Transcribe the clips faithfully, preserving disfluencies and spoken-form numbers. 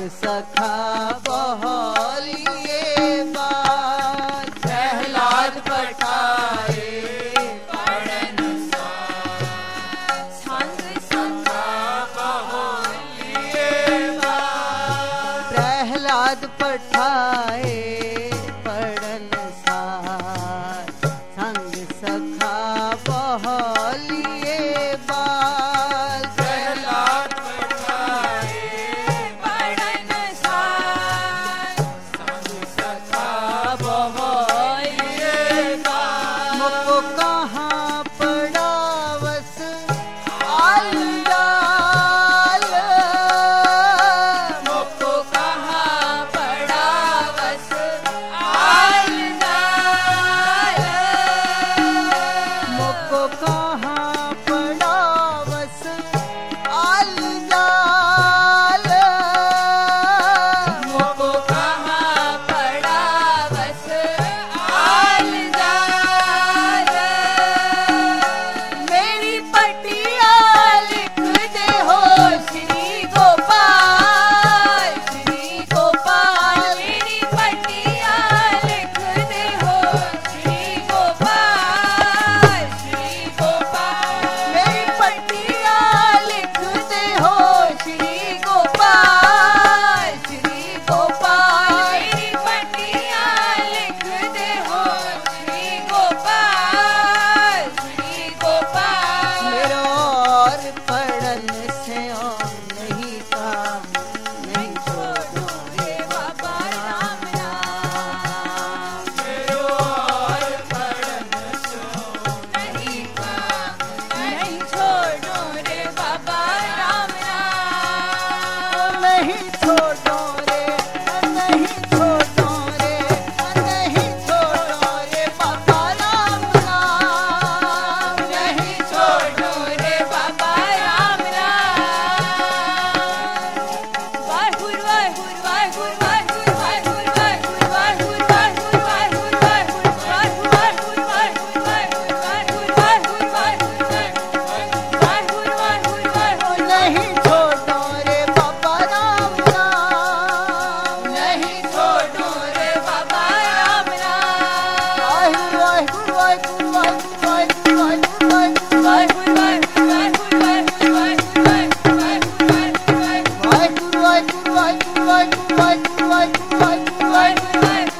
सखा बहोलिए बाल। प्रहलाद पठाए पढ़न सार, संग सखा बहोलिए बाल। प्रहलाद पठाए पढ़न सार, संग सखा बहोलिए बाल। प्रहलाद पठाए पढ़न सार, संग सखा बहोलिए बाल। मुको कहाँ पड़ावस आलडाल, मुको कहाँ पड़ावस आलडाल। मुको कहाँ पड़ावस आलडाल। मुको कहाँ पड़ावस आलडाल। मेरी पटिया लिख दे हो श्री गोपाल, श्री गोपाल। मेरी पटिया लिख दे हो श्री गोपाल, श्री गोपाल। मेरी पटिया लिख दे हो श्री गोपाल, श्री गोपाल। मेरी पटिया लिख दे हो श्री गोपाल, श्री गोपाल। मेरा और पढ़न से और नहीं काम, नहीं छोड़ो रे बाबा राम राम। मेरो और पढ़न सो नहीं काम, नहीं छोड़ो रे बाबा राम राम। नहीं छोड़ो रे, नहीं छोड़ो रे, नहीं छोड़ो रे बाबा राम राम। नहीं छोड़ो रे बाबा राम राम। वाहिगुरु वाहिगुरु वाहिगुरु वाहिगुरु वाहिगुरु वाहिगुरु वाहिगुरु वाहिगुरु वाहिगुरु वाहिगुरु वाहिगुरु वाहिगुरु वाहिगुरु वाहिगुरु वाहिगुरु वाहिगुरु वाहिगुरु। नहीं छोड़ो रे बाबा राम राम। नहीं छोड़ो रे बाबा राम राम। वाहिगुरु वाहिगुरु वाहिगुरु वाहिगुरु वाहिगुरु वाहिगुरु वाहिगुरु वाहिगुरु वाहिगुरु वाहिगुरु वाहिगुरु वाहिगुरु वाहिगुरु वाहिगुरु। वाहिगुरु वाहिगुरु वाहिगुरु वाहिगुरु वाहिगुरु वाहिगुरु वाहिगुरु वाहिगुरु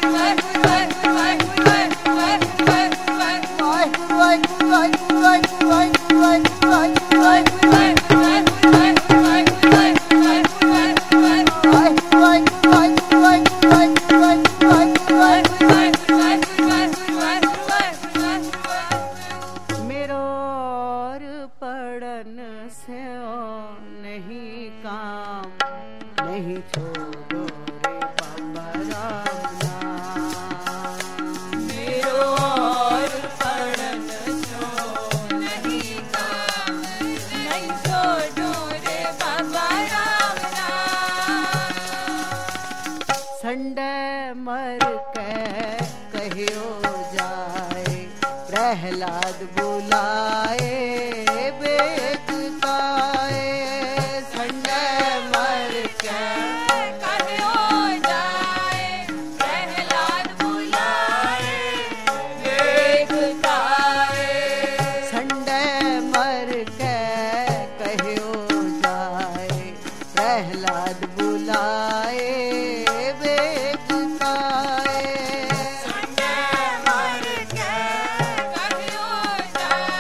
मेरो और पढ़न से और नहीं काम, नहीं छोड़ो रे बाबा राम नाम। मेरो और पढ़न सो नहीं काम, नहीं छोड़ो रे बाबा राम नाम। संडे मर के कहियो जाए, प्रहलाद बुलाए बेग गाए। संडे मर के कहियो जाए, प्रहलाद बुलाए देख गाए। संडे मर के कहियो जाए, प्रहलाद बुलाए बेग गाए। संडे मर के कहियो जाए,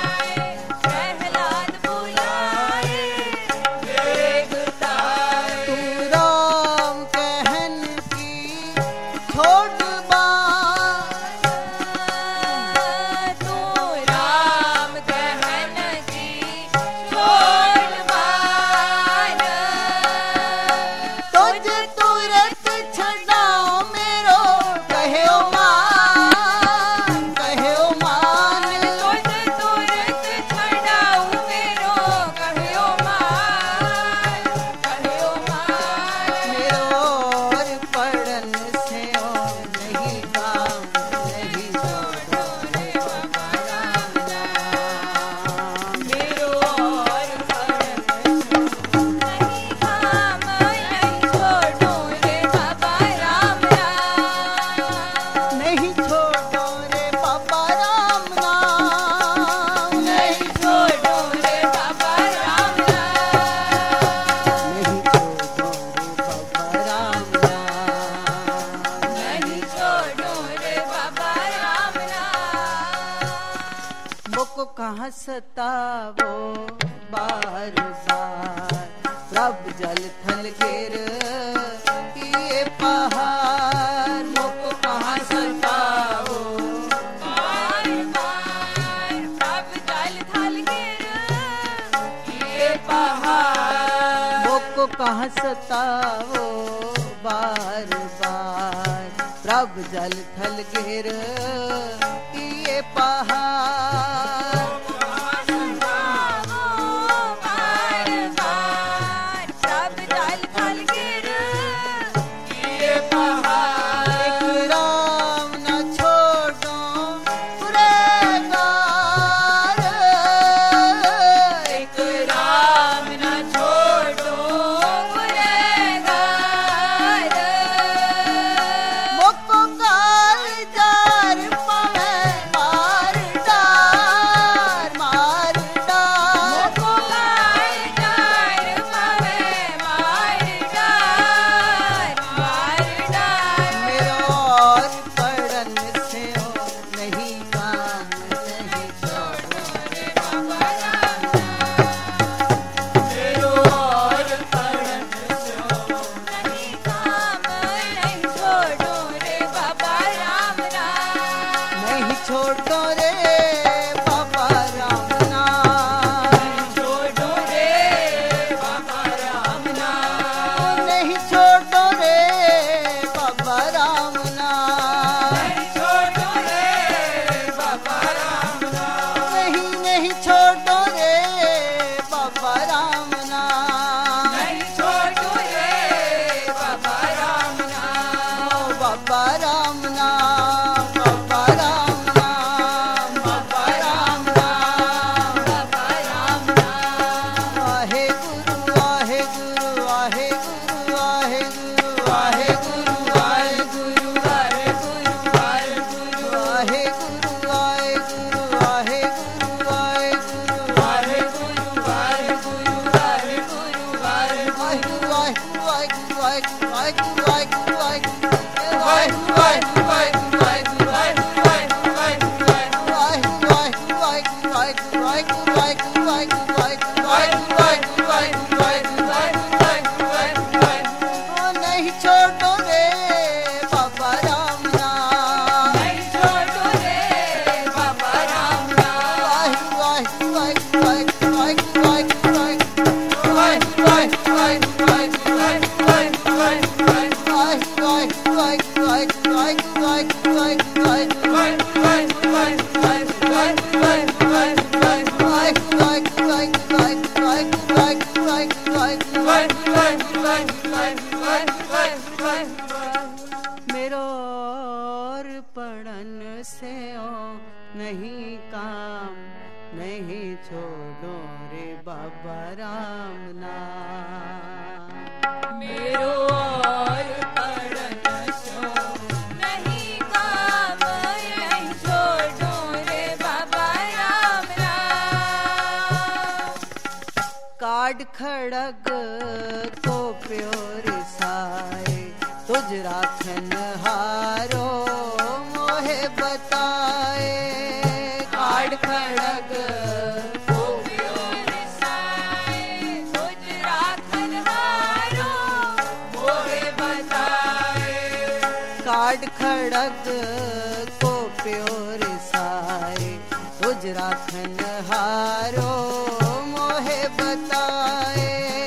कहाँ सतावो बार बार, प्रभु जल थल गिर किए पहाड़। मुझको कहाँ सतावो बार बार, प्रभु जल थल गिर किए पहाड़। मुझको कहाँ सतावो बार बार, प्रभु जल थल गिर किए पहाड़। मेरो और पढ़न से ओ नहीं काम, नहीं छोड़ो रे बाबा राम नाम। मेरो और पढ़न से नहीं काम, नहीं छोड़ो रे बाबा राम नाम। काट खड़ग को प्योर साए, तुझ राखन हारो मोहे बताए। काट खड़ग को प्योर साए, तुझ राखन हारो मोहे बताए। काट खड़ग को प्योर साए, तुझ राखन हारो मोहे बताए।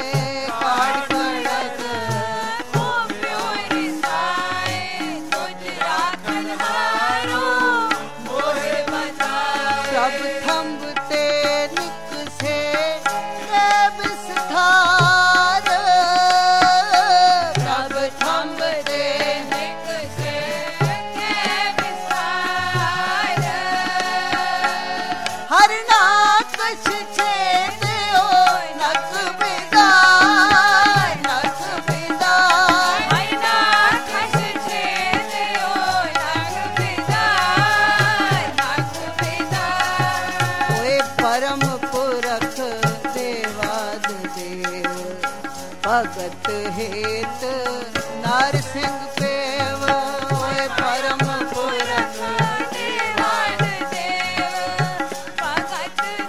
भगत हेत नार सिंह पेव, ओए परम पुरख देवाद देव। भगत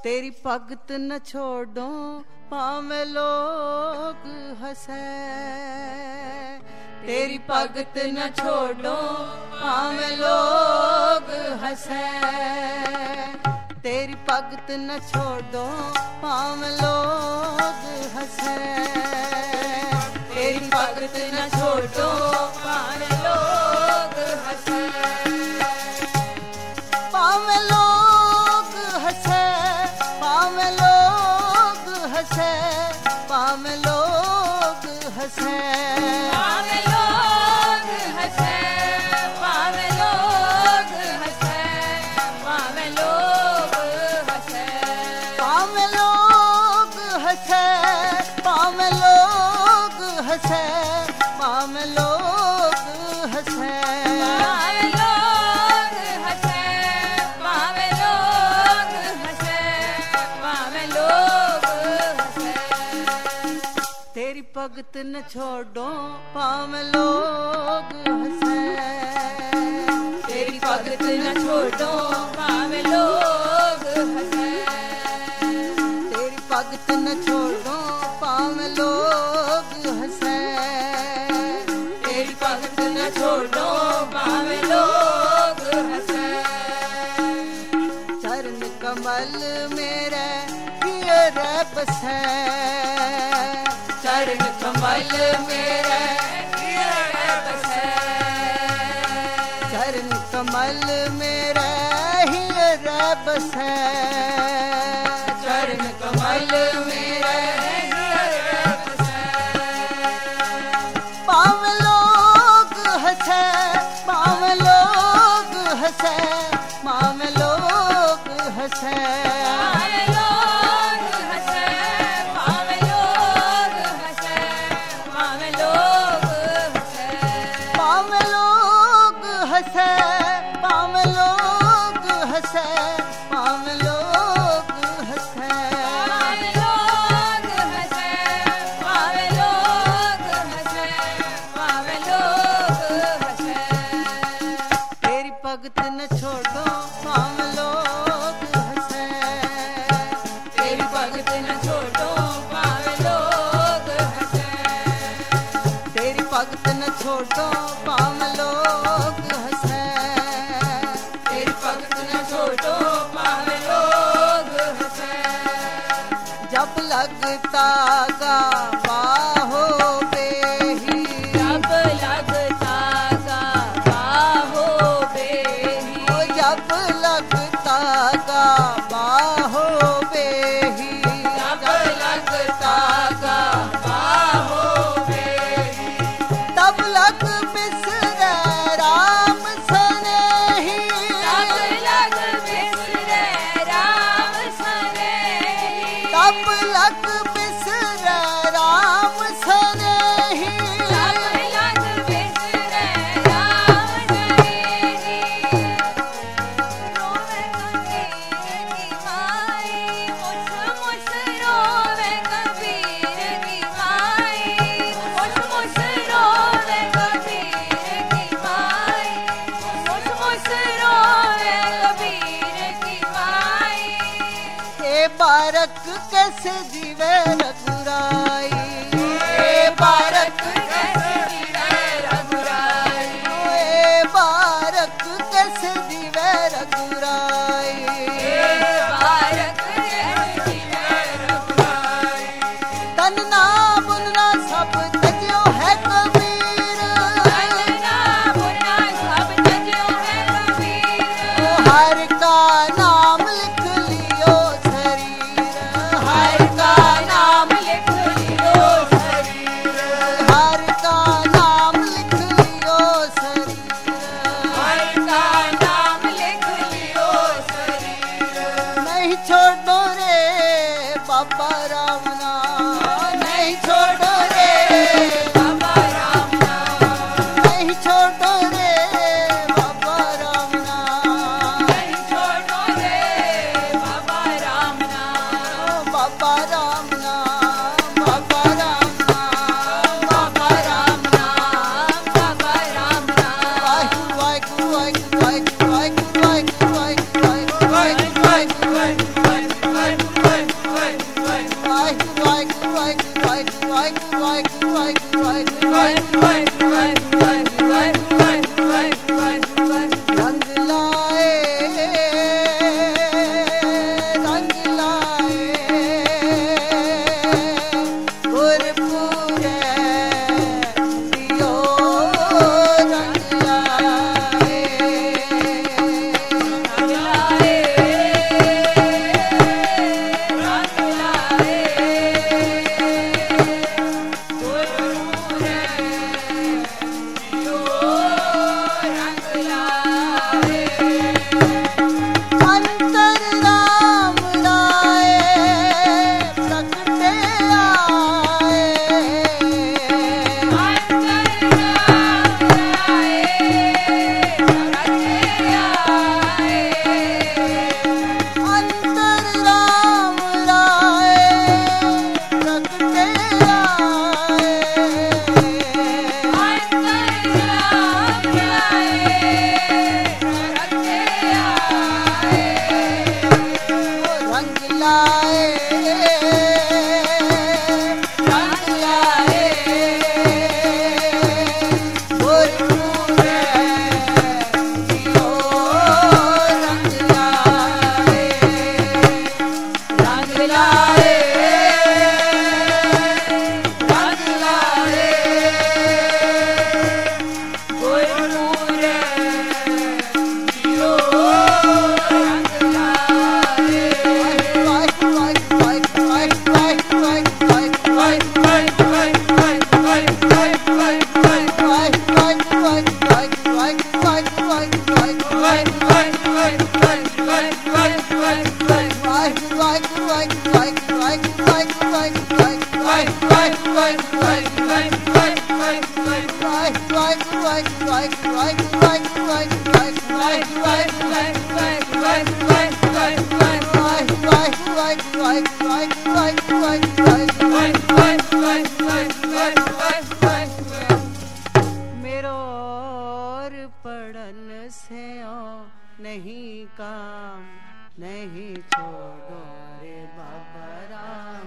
तेरी भगत न छोड़ो भावें लोग हंसे, तेरी भगत न छोड़ो भावें लोग हंसे, तेरी भगत न छोड़ो भावें लोग हंसे, तेरी भगत न छोड़ो भावें लोग हंसे, भावें लोग हंसे, भावें लोग हंसे, भावें लोग हंसे, भावें लोग हंसे, भावें लोग हंसे, भावें लोग हंसे, भावें लोग हंसे, भावें लोग हंसे, भावें लोग हंसे, भावें लोग हंसे, भावें लोग हंसे, भावें लोग हंसे, तेरी भगत न छोड़ो भावें लोग हंसे, तेरी भगत न छोड़ो भावें लोग हंसे, तेरी भगत न छोड़ो भावें लोग हंसे, तेरी भगत न छोड़ो भावें लोग हंसे, चरण कमल मेरे हियर बसे, चरण कमल मेरे हियर बसे, चरण कमल मेरे हियर बसे, चरण कमल मेरे हियर बसे, भावें लोग हंसे, भावें लोग हंसे, भावें लोग हंसे, भावें लोग हंसे, भावें लोग हंसे, भावें लोग हंसे, भावें लोग हंसे, भावें लोग हंसे, भावें लोग हंसे, भावें लोग हंसे, भावें लोग हंसे, भावें लोग हंसे, तेरी भगत न छोड़ो भावें लोग हंसे, तेरी भगत न छोड़ो भावें लोग हंसे, तेरी भगत न छोड़ो भावें लोग हंसे, तेरी भगत न छोड़ो भावें लोग हंसे, जब लगता गा बाहों बेही, जब लगता गा बाहों बेही, ओ जब लगता गा बाहों बेही, जब लगता गा बाहों बेही, तब लग बिसरे राम सनेही, तब लग बिसरे राम सनेही, तब लग बिसरे राम सनेही, तब लग बिसरे राम सनेही, रोवे कबीर की माई, मुझ मुझ रोवे कबीर की माई, मुझ मुझ रोवे कबीर की माई, मुझ मुझ रोवे कबीर की माई, ए बारक कैसे जीवे रघुराई, ए बारक कैसे जीवे रघुराई, ए बारक कैसे जीवे रघुराई, बारक कैसे जीवे रघुराई, तन ना बुनना सब तजियो है कबीर, तजना बुना सब तजो है कबीर, ओ हर का नाम लिख लियो शरीर, हर का नाम लिख लियो शरीर, हर का नाम लिख लियो शरीर, हर का नाम लिख लियो शरीर, नहीं छोड़ो रे बाबा राम नाम, नहीं छोड़ो रे, बाबा राम नाम, नहीं छोड़ो रे बाबा राम नाम, नहीं छोड़ो रे बाबा राम नाम, बाबा राम नाम, बाबा राम नाम, बाबा राम नाम, बाबा राम नाम, वाहिगुरु वाहिगुरु वाहिगुरु वाहिगुरु वाहिगुरु वाहिगुरु वाहिगुरु वाहिगुरु वाहिगुरु वाहिगुरु वाहिगुरु वाहिगुरु नहीं काम नहीं छोड़ो रे बाबा राम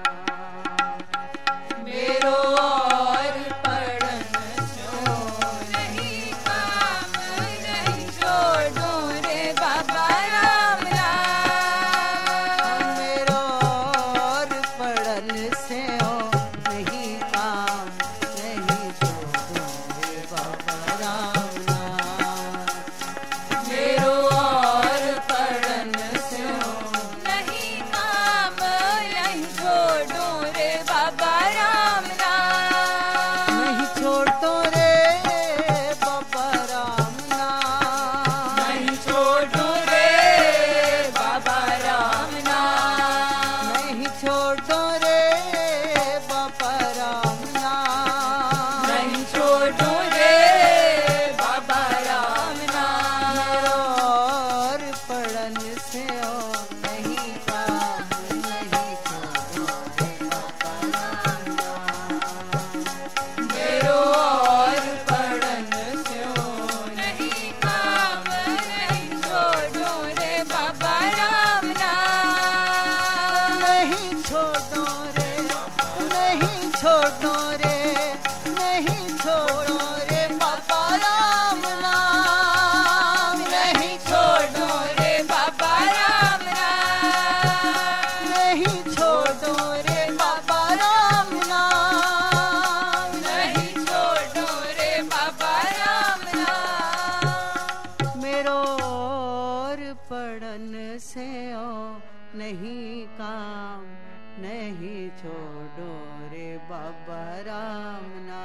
नाम मेरो और पढ़न सो नहीं काम नहीं छोड़ो रे बाबा राम नाम मेरो और पढ़न से हो नहीं काम नहीं छोड़ो रे बाबा राम नाम मेरो और पढ़न से हो नहीं काम नहीं छोड़ो रे बाबा राम नाम नहीं छोड़ो रे बाबा राम नाम नहीं छोड़ो रे बाबा राम नाम नहीं छोड़ो रे बाबा राम नाम नहीं छोड़ो रे बाबा राम नाम मेरो और पढ़न से हो नहीं काम नहीं छोड़ो रे बाबा राम नाम मेरो और पढ़न से हो नहीं काम नहीं छोड़ो रे बाबा राम नाम नहीं छोड़ो रे नहीं छोड़ो रे नहीं छोड़ो रे बाबा राम नाम नहीं छोड़ो रे बाबा राम नाम नहीं छोड़ो रे बाबा राम नाम नहीं छोड़ो रे बाबा राम नाम मेरो और पढ़न से हो नहीं काम नहीं छोड़ो रे बाबा राम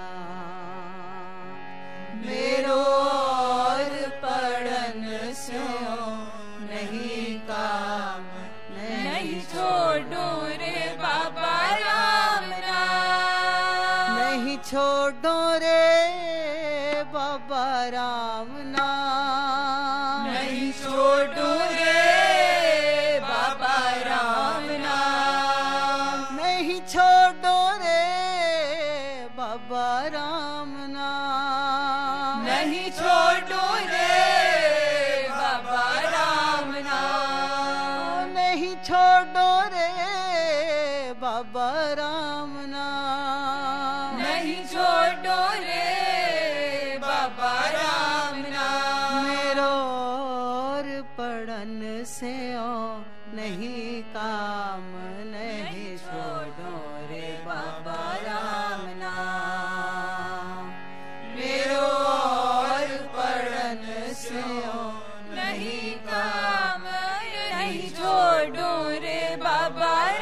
नाम मेरो और पढ़न से हो नहीं काम नहीं छोड़ो रे बाबा राम नाम नहीं छोड़ो रे बाबा राम नाम नहीं छोड़ो रे बाबा राम नाम नहीं छोड़ो रे बाबा राम नाम नहीं छोड़ो रे बाबा राम नाम नहीं छोड़ो रे बाबा राम नाम नहीं छोड़ो रे बाबा राम नाम मेरो और पढ़न से हो नहीं काम नहीं छोड़ो रे बाबा राम नाम मेरो और पढ़न से हो नहीं काम नहीं छोड़ो रे बाबा